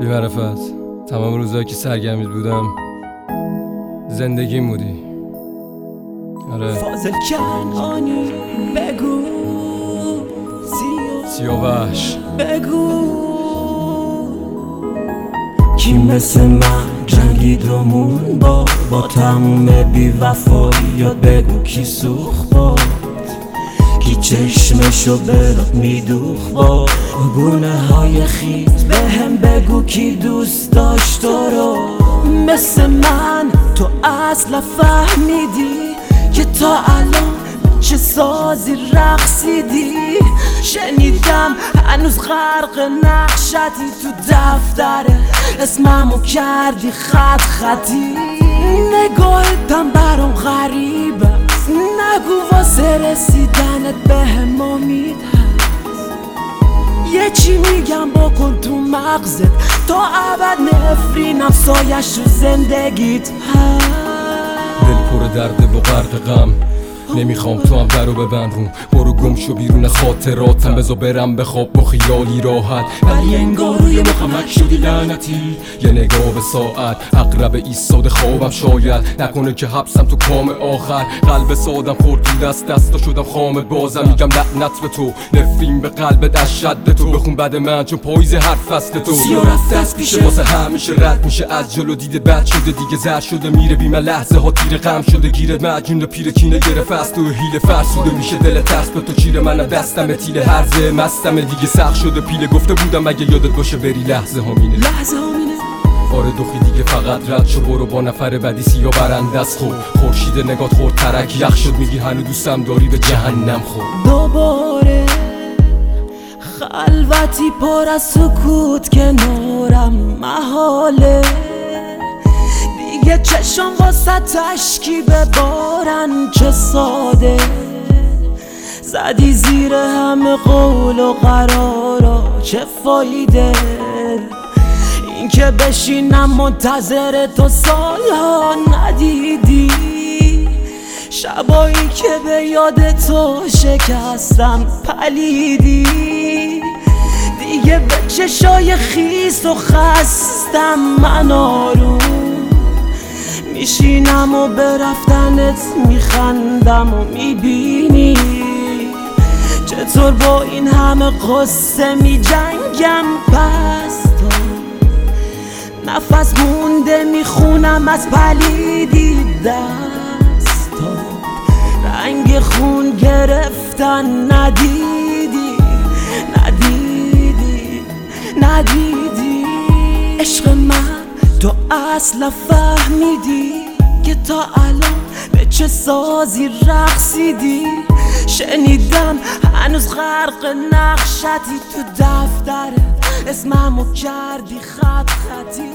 بی‌معرفت تمام روزایی که سرگرمت بودم زندگیم بودی. آره فاضل کنعانی بگو سیاوش بگو کی مثل من جنگیدمون با تموم بی‌وفاییات؟ بگو کی سوخت باد، کی چشمشو برات میدوخت با گونه های خیز؟ بهم بگو کی دوست داشت تو رو مثل من؟ تو اصلا فهمیدی که تا الان چه سازی رقصیدی؟ شنیدم هنوز غرق نقشتی، تو دفتر اسممو کردی خط خطی. نگاهتم برام غریبه، نگو واسه رسیدنت بهم امید هست. یه چی میگم بکن تو مغزت تا ابد نفرینم سایش رو زندگیت هست. دل پر درد و غرق غم، نمیخوام تو هم درو ببند روم. برو گم شو بیرون خاطراتم، بذار برم بخواب با خیالی راحت. ولی انگار روی مخمک شدی لعنتی، یه نگاه به ساعت اقرب ایستاده خوابم شاید نکنه که حبسم تو کام آخر. قلب سادم خورد تو دستا شدم خام بازم. میگم لعنت به تو، نفرین به قلبت از شد تو. بخون بعد من چون پاییز هر فصل تو. سیاه رفته از پیشه واسه همیشه رد میشه از جلو، دیده بد شده دیگه زر شده میره بیمه. لحظه ها تیر غم شده گیرت، مجنون پیر کینه گرفت از تو هیله فرسوده میشه دل ترس به تو چیره. منم دستم تیل هرزه مستم دیگه سخت شده پیله. گفته بودم اگه یادت باشه بری لحظه همینه. آره دوخی دیگه فقط رد شو، برو با نفر بعدی سیاه برنده از خود. خورشید نگات خورد ترک یخ شد، میگی هنو دوستم داری به جهنم خود. دوباره خلوتی پر از سکوت کنارم محاله، دیگه چشم واسه تشکی ببارن چه ساده. زدی زیر همه قول و قرارا چه فایده؟ این که بشینم منتظر تو سالها ندیدی، شبایی که به یاد تو شکستم پلیدی. دیگه به چشای خیس و خستم من آروم میشینم و به رفتنت میخندم و میبینی چطور با این همه قصه میجنگم. پس تو نفس مونده میخونم از پلیدی دستا، رنگ خون گرفتن ندیدی عشق من تو اصلا فهمیدی که تا الان به چه سازی رقصیدی؟ شنیدم هنوز غرق نقشتی، تو دفتر اسممو کردی خط خطی.